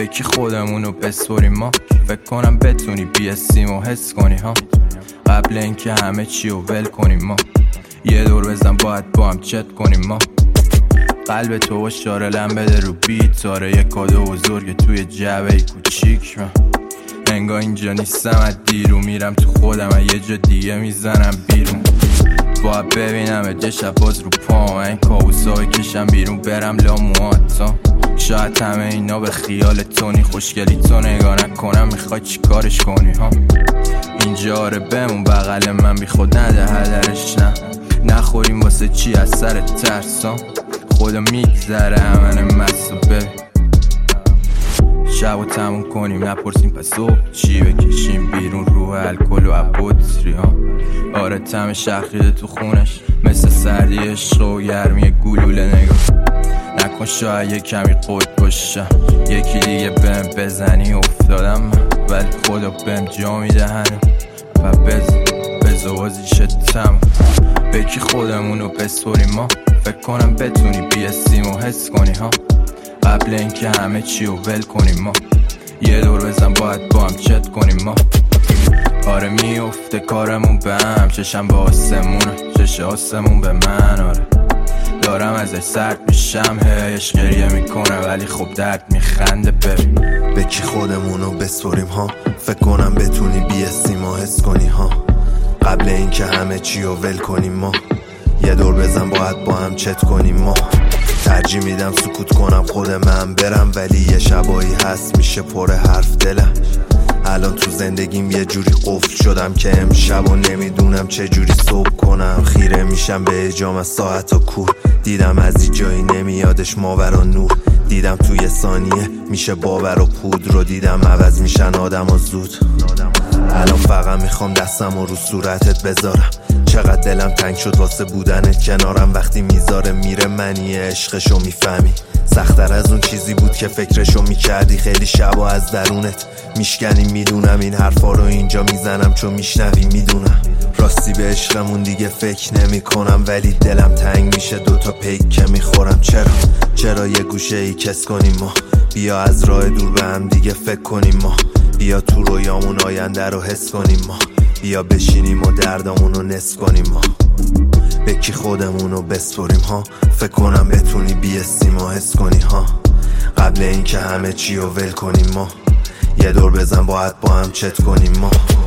بکی خودمونو بسپریم ما. فکر کنم بتونی بیستیم و حس کنی ها، قبل اینکه همه چی رو ول کنیم ما. یه دور بزن باید با هم چت کنیم ما. قلب تو اشاره لم بده رو بیت، آره یه کادو بزرگ توی جعبه کوچیک من. انگار اینجا نیستم از دیرو، میرم تو خودم یه جا دیگه میزنم بیرون. باید ببینم یه شب باز رو پام، این کابوسا بکشم بیرون برم لاموات. شاید همه اینا به خیال تونی، خوشگلی تو نگاه نکنم میخوای چی کارش کنی ها. اینجا آره بمون بغل من، بی خود نده هدرش نه. نخوریم واسه چی از سر ترسام، خدا میگذره همه مستو ببین. شب و تموم کنیم نپرسیم پس صبح چی، بکشیم بیرون روح الکل و عبودری ها. آره تم شخیده تو خونش مثل سردی عشق و گرمی گلوله. نگاه نکن شاید یه کمی قد باشم، یکی دیگه بهم بزنی افتادم من، ولی خدا بهم جا میده هنو و بزوازیش تم. بکی خودمونو بسپریم ما. فکر کنم بتونی بیستیم و حس کنی ها، قبل اینکه همه چی رو ول کنیم ما. یه دور بزن باید با هم چت کنیم ما. آره میفته کارمون به هم، چشم به آسمونه چش آسمون به من. آره دارم ازش سرد میشم، هیش گریه میکنه ولی خب درد میخنده. ببین بکی خودمونو بسپریم ها، فکر کنم بتونی بیستیم و حس کنی ها، قبل اینکه همه چی رو ول کنیم ما. یه دور بزن باید با هم چت کنیم ما. ترجیح میدم سکوت کنم خود من برم، ولی یه شبایی هست میشه پر حرف دلم. الان تو زندگیم یه جوری قفل شدم که امشب و نمیدونم چه جوری صبح کنم. خیره میشم به اجام از ساعت و کور، دیدم از این جایی نمیادش ماور و نور. دیدم توی ثانیه میشه باور و پود رو، دیدم عوض میشن آدم و زود. الان فقط میخوام دستم رو صورتت بذارم، چقدر دلم تنگ شد واسه بودنت کنارم. وقتی میذاره میره منی عشقشو میفهمی، سخت‌تر از اون چیزی بود که فکرشو میکردی. خیلی شبا از درونت میشکنی، میدونم این حرفا رو اینجا میزنم چون میشنوی. میدونم راستی به عشقمون دیگه فکر نمی کنم، ولی دلم تنگ میشه دوتا پیک که میخورم. چرا یه گوشه ای کس کنیم ما، بیا از راه دور به هم دیگه فکر کنیم ما. بیا تو رویامون آینده رو حس کنیم ما، بیا بشینیم و دردامون رو نصف کنیم ما. بکی خودمونو بسپریم ها، فکر کنم بتونی بیستیم و حس کنی ها، قبل اینکه همه چی رو ول کنیم ما. یه دور بزن باید با هم چت کنیم ما.